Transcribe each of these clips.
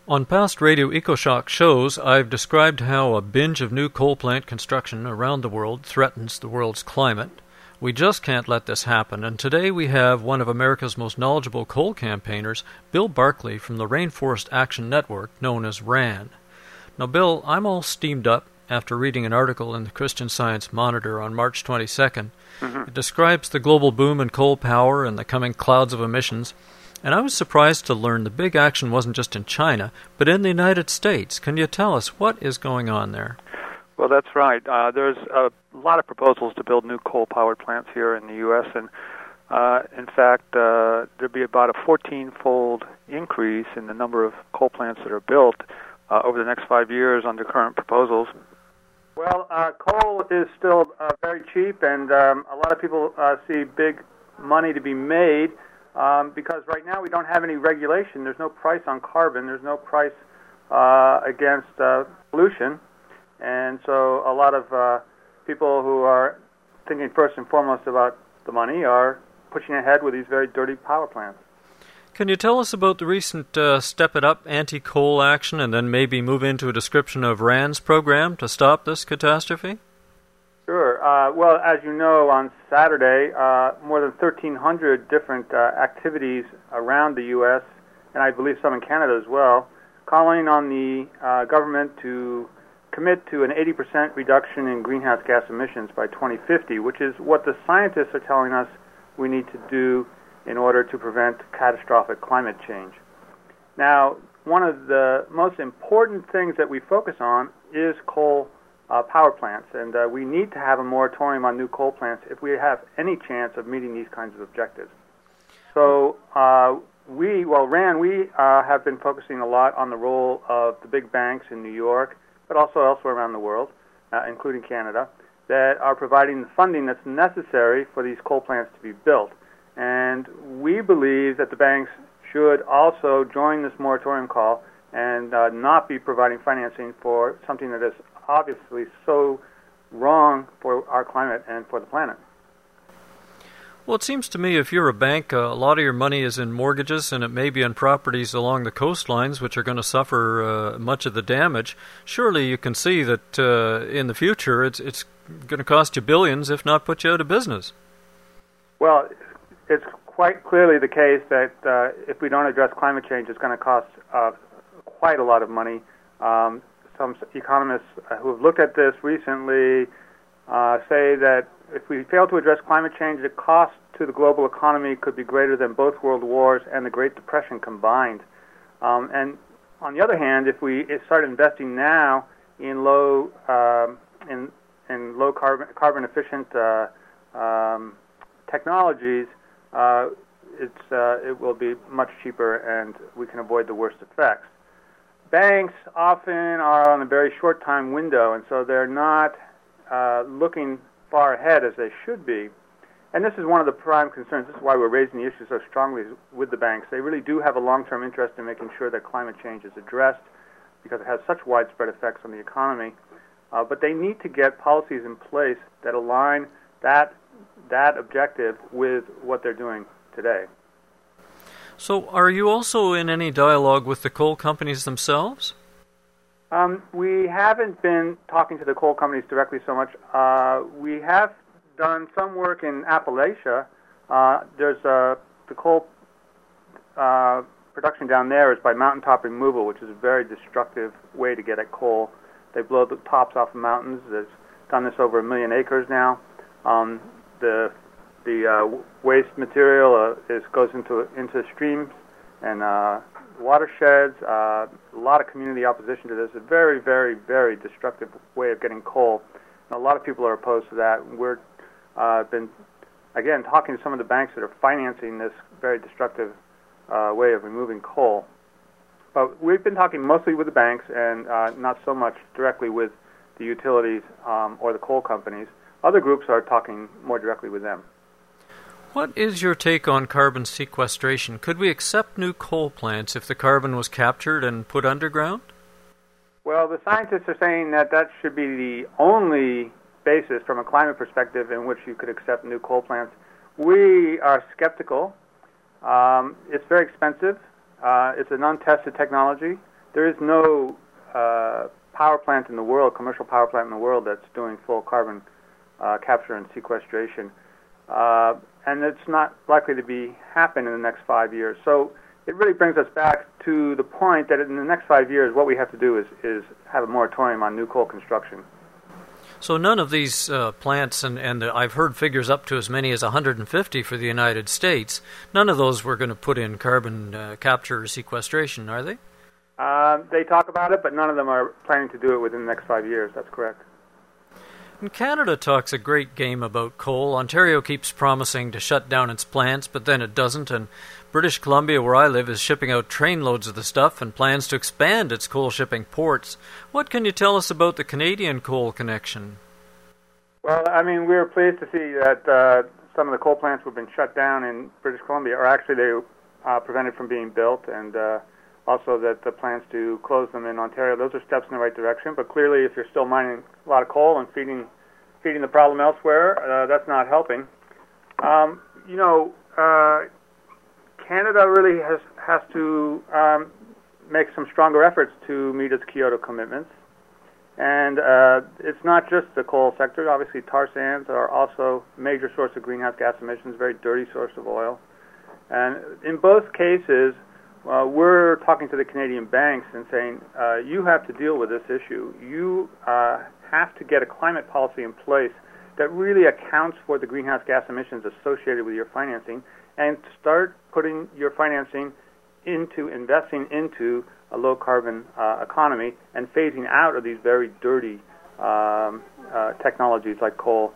On past Radio EcoShock shows, I've described how a binge of new coal plant construction around the world threatens the world's climate. We just can't let this happen, and today we have one of America's most knowledgeable coal campaigners, Bill Barclay from the Rainforest Action Network, known as RAN. Now, Bill, I'm all steamed up after reading an article in the Christian Science Monitor on March 22nd. It describes the global boom in coal power and the coming clouds of emissions, and I was surprised to learn the big action wasn't just in China, but in the United States. Can you tell us what is going on there? Well, that's right. There's a lot of proposals to build new coal-powered plants here in the U.S., and in fact, there'll be about a 14-fold increase in the number of coal plants that are built over the next 5 years under current proposals. Well, coal is still very cheap, and a lot of people see big money to be made because right now we don't have any regulation. There's no price on carbon. There's no price against pollution. And so a lot of people who are thinking first and foremost about the money are pushing ahead with these very dirty power plants. Can you tell us about the recent Step It Up anti-coal action and then maybe move into a description of RAN's program to stop this catastrophe? Sure. Well, as you know, on Saturday, more than 1,300 different activities around the U.S., and I believe some in Canada as well, calling on the government to commit to an 80% reduction in greenhouse gas emissions by 2050, which is what the scientists are telling us we need to do in order to prevent catastrophic climate change. Now, one of the most important things that we focus on is coal power plants, and we need to have a moratorium on new coal plants if we have any chance of meeting these kinds of objectives. So RAN, we have been focusing a lot on the role of the big banks in New York, but also elsewhere around the world, including Canada, that are providing the funding that's necessary for these coal plants to be built. And we believe that the banks should also join this moratorium call and not be providing financing for something that is obviously so wrong for our climate and for the planet. Well, it seems to me if you're a bank, a lot of your money is in mortgages and it may be on properties along the coastlines which are going to suffer much of the damage. Surely you can see that in the future it's going to cost you billions, if not put you out of business. Well, it's quite clearly the case that if we don't address climate change, it's going to cost quite a lot of money. Some economists who have looked at this recently say that if we fail to address climate change, the cost to the global economy could be greater than both world wars and the Great Depression combined. And on the other hand, if we start investing now in low carbon efficient technologies, it will be much cheaper, and we can avoid the worst effects. Banks often are on a very short time window, and so they're not looking far ahead as they should be. And this is one of the prime concerns. This is why we're raising the issue so strongly with the banks. They really do have a long-term interest in making sure that climate change is addressed because it has such widespread effects on the economy. But they need to get policies in place that align that objective with what they're doing today. So are you also in any dialogue with the coal companies themselves? We haven't been talking to the coal companies directly so much. We have done some work in Appalachia. There's the coal production down there is by mountaintop removal, which is a very destructive way to get at coal. They blow the tops off the mountains. They've done this over 1 million acres now. The waste material goes into streams and watersheds. A lot of community opposition to this. A very, very, very destructive way of getting coal. And a lot of people are opposed to that. We're been again talking to some of the banks that are financing this very destructive way of removing coal. But we've been talking mostly with the banks and not so much directly with the utilities or the coal companies. Other groups are talking more directly with them. What is your take on carbon sequestration? Could we accept new coal plants if the carbon was captured and put underground? Well, the scientists are saying that should be the only basis from a climate perspective in which you could accept new coal plants. We are skeptical. It's very expensive. It's an untested technology. there is no power plant in the world, commercial power plant in the world, that's doing full carbon capture and sequestration. And it's not likely to happen in the next 5 years. So it really brings us back to the point that in the next 5 years, what we have to do is have a moratorium on new coal construction. So none of these plants, and I've heard figures up to as many as 150 for the United States, none of those were going to put in carbon capture or sequestration, are they? They talk about it, but none of them are planning to do it within the next 5 years. That's correct. And Canada talks a great game about coal. Ontario keeps promising to shut down its plants, but then it doesn't, and British Columbia, where I live, is shipping out trainloads of the stuff and plans to expand its coal shipping ports. What can you tell us about the Canadian coal connection? Well, I mean, we were pleased to see that some of the coal plants that have been shut down in British Columbia, or actually they prevented from being built, and also that the plans to close them in Ontario. Those are steps in the right direction, but clearly if you're still mining a lot of coal and feeding the problem elsewhere, that's not helping. Canada really has to make some stronger efforts to meet its Kyoto commitments. And it's not just the coal sector. Obviously, tar sands are also a major source of greenhouse gas emissions, very dirty source of oil. And in both cases, we're talking to the Canadian banks and saying, you have to deal with this issue. You have to get a climate policy in place that really accounts for the greenhouse gas emissions associated with your financing, and start putting your financing into investing into a low-carbon economy and phasing out of these very dirty technologies like coal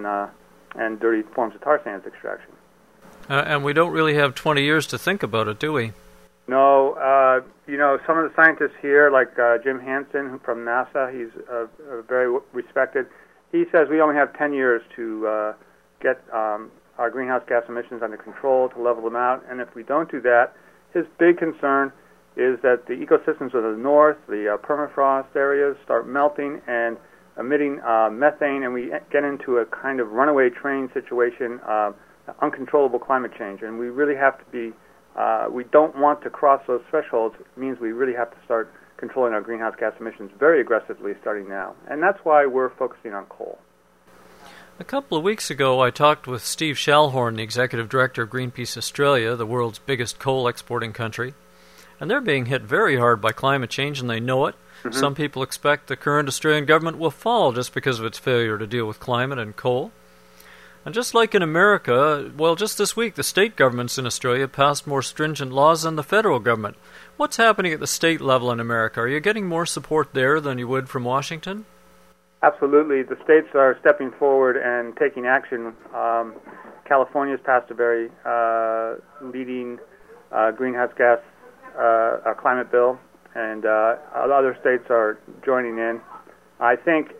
and dirty forms of tar sands extraction. And we don't really have 20 years to think about it, do we? No. Some of the scientists here, like Jim Hansen from NASA, he's very respected. He says we only have 10 years to get our greenhouse gas emissions under control, to level them out. And if we don't do that, his big concern is that the ecosystems of the north, the permafrost areas, start melting and emitting methane, and we get into a kind of runaway train situation, uncontrollable climate change. And we really have to be, we don't want to cross those thresholds. It means we really have to start controlling our greenhouse gas emissions very aggressively starting now. And that's why we're focusing on coal. A couple of weeks ago, I talked with Steve Schallhorn, the Executive Director of Greenpeace Australia, the world's biggest coal exporting country. And they're being hit very hard by climate change, and they know it. Mm-hmm. Some people expect the current Australian government will fall just because of its failure to deal with climate and coal. And just like in America, well, just this week, the state governments in Australia passed more stringent laws than the federal government. What's happening at the state level in America? Are you getting more support there than you would from Washington? Absolutely. The states are stepping forward and taking action. California's passed a very leading greenhouse gas climate bill, and other states are joining in. I think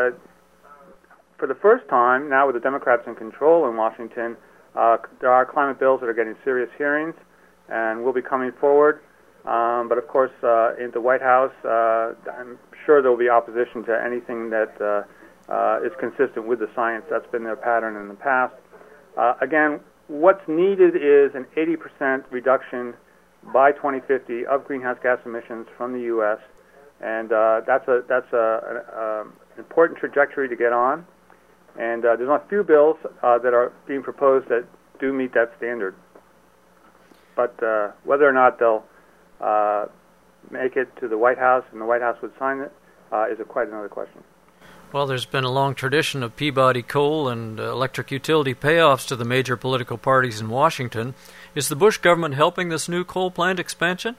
for the first time, now with the Democrats in control in Washington, there are climate bills that are getting serious hearings and will be coming forward. But of course, in the White House, I'm sure there will be opposition to anything that is consistent with the science. That's been their pattern in the past. Again, what's needed is an 80% reduction by 2050 of greenhouse gas emissions from the U.S., and that's an important trajectory to get on. And there's not a few bills that are being proposed that do meet that standard. But whether or not they'll make it to the White House and the White House would sign it is quite another question. Well, there's been a long tradition of Peabody Coal and electric utility payoffs to the major political parties in Washington. Is the Bush government helping this new coal plant expansion?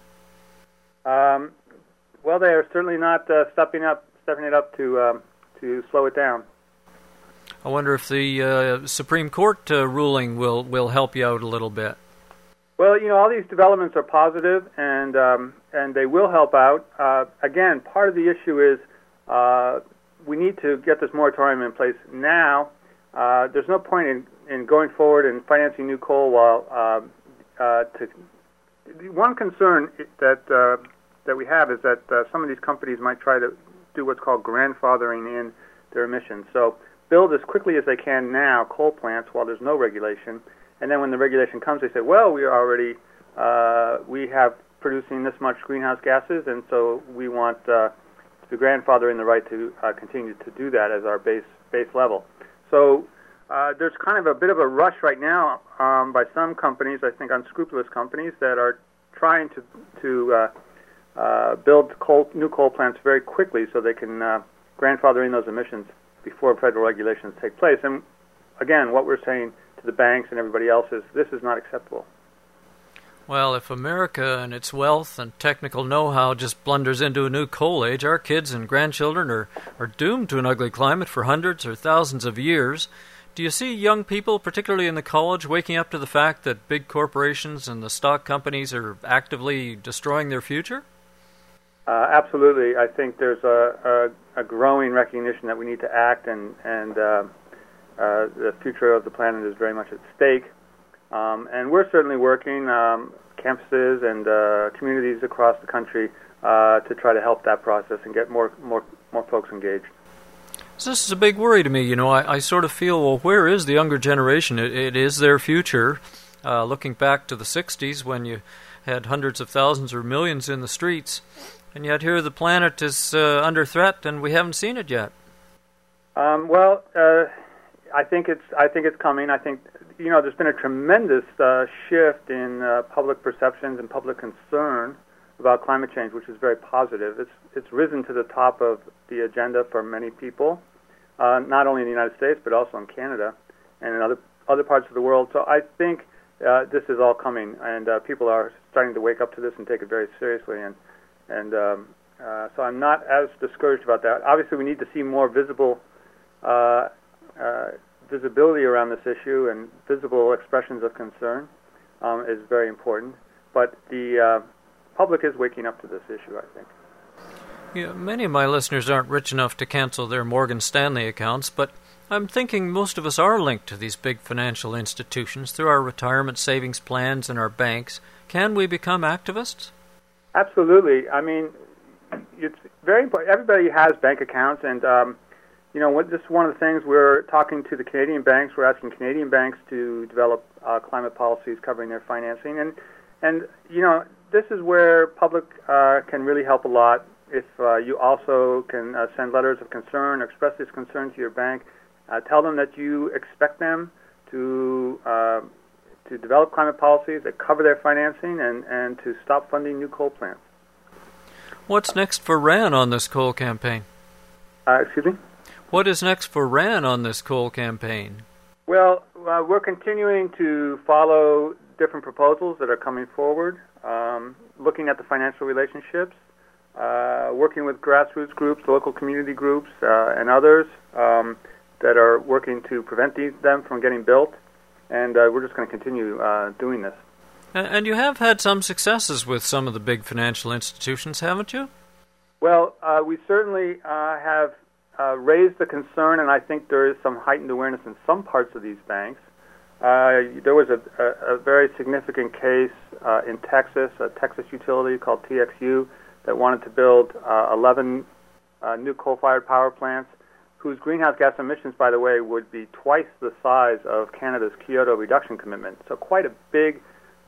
Well, they are certainly not stepping it up to slow it down. I wonder if the Supreme Court ruling will help you out a little bit. Well, all these developments are positive, and they will help out. Again, part of the issue is we need to get this moratorium in place now. There's no point in going forward and financing new coal while one concern that we have is that some of these companies might try to do what's called grandfathering in their emissions. So build as quickly as they can now coal plants while there's no regulation. And then when the regulation comes, they say, well, we have producing this much greenhouse gases, and so we want to grandfather in the right to continue to do that as our base level. So there's kind of a bit of a rush right now by some companies, I think unscrupulous companies, that are trying to build new coal plants very quickly so they can grandfather in those emissions before federal regulations take place. And again, what we're saying to the banks and everybody else is this is not acceptable. Well, if America and its wealth and technical know-how just blunders into a new coal age, our kids and grandchildren are doomed to an ugly climate for hundreds or thousands of years. Do you see young people, particularly in the college, waking up to the fact that big corporations and the stock companies are actively destroying their future? Absolutely. I think there's a growing recognition that we need to act, and the future of the planet is very much at stake. And we're certainly working, campuses and communities across the country, to try to help that process and get more folks engaged. So this is a big worry to me. You know, I sort of feel, well, where is the younger generation? It is their future. Looking back to the 60s when you had hundreds of thousands or millions in the streets, and yet here the planet is under threat, and we haven't seen it yet. I think it's coming. I think there's been a tremendous shift in public perceptions and public concern about climate change, which is very positive. It's risen to the top of the agenda for many people, not only in the United States but also in Canada and in other parts of the world. So I think this is all coming, and people are starting to wake up to this and take it very seriously. And so I'm not as discouraged about that. Obviously, we need to see more visibility around this issue, and visible expressions of concern is very important. But the public is waking up to this issue, I think. Yeah, many of my listeners aren't rich enough to cancel their Morgan Stanley accounts, but I'm thinking most of us are linked to these big financial institutions through our retirement savings plans and our banks. Can we become activists? Absolutely. I mean, it's very important. Everybody has bank accounts, and this is one of the things we're talking to the Canadian banks. We're asking Canadian banks to develop climate policies covering their financing, and this is where public can really help a lot. If you also can send letters of concern, express this concern to your bank, tell them that you expect them to develop climate policies that cover their financing and to stop funding new coal plants. What's next for RAN on this coal campaign? Excuse me? What is next for RAN on this coal campaign? Well, we're continuing to follow different proposals that are coming forward, looking at the financial relationships, working with grassroots groups, local community groups, and others that are working to prevent them from getting built. And we're just going to continue doing this. And you have had some successes with some of the big financial institutions, haven't you? Well, we certainly have raised the concern, and I think there is some heightened awareness in some parts of these banks. There was a very significant case in Texas, a Texas utility called TXU, that wanted to build 11 new coal-fired power plants, whose greenhouse gas emissions, by the way, would be twice the size of Canada's Kyoto reduction commitment. So quite a big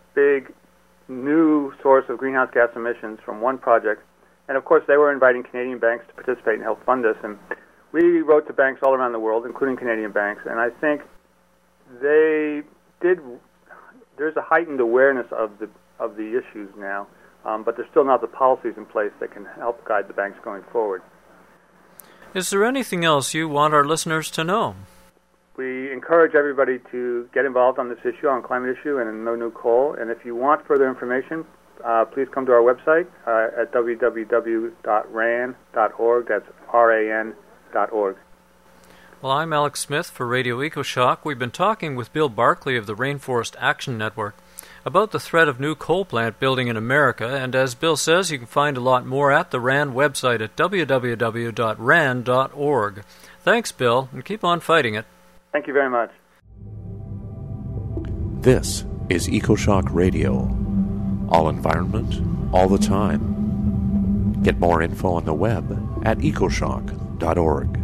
new source of greenhouse gas emissions from one project. And of course, they were inviting Canadian banks to participate and help fund this. And we wrote to banks all around the world, including Canadian banks. And I think there's a heightened awareness of the issues now, but there's still not the policies in place that can help guide the banks going forward. Is there anything else you want our listeners to know? We encourage everybody to get involved on this issue, on climate issue, and in No New Coal. And if you want further information, please come to our website at www.ran.org. That's RAN.org. Well, I'm Alex Smith for Radio EcoShock. We've been talking with Bill Barclay of the Rainforest Action Network about the threat of new coal plant building in America, and as Bill says, you can find a lot more at the RAN website at www.ran.org. Thanks, Bill, and keep on fighting it. Thank you very much. This is EcoShock Radio. All environment, all the time. Get more info on the web at ecoshock.org.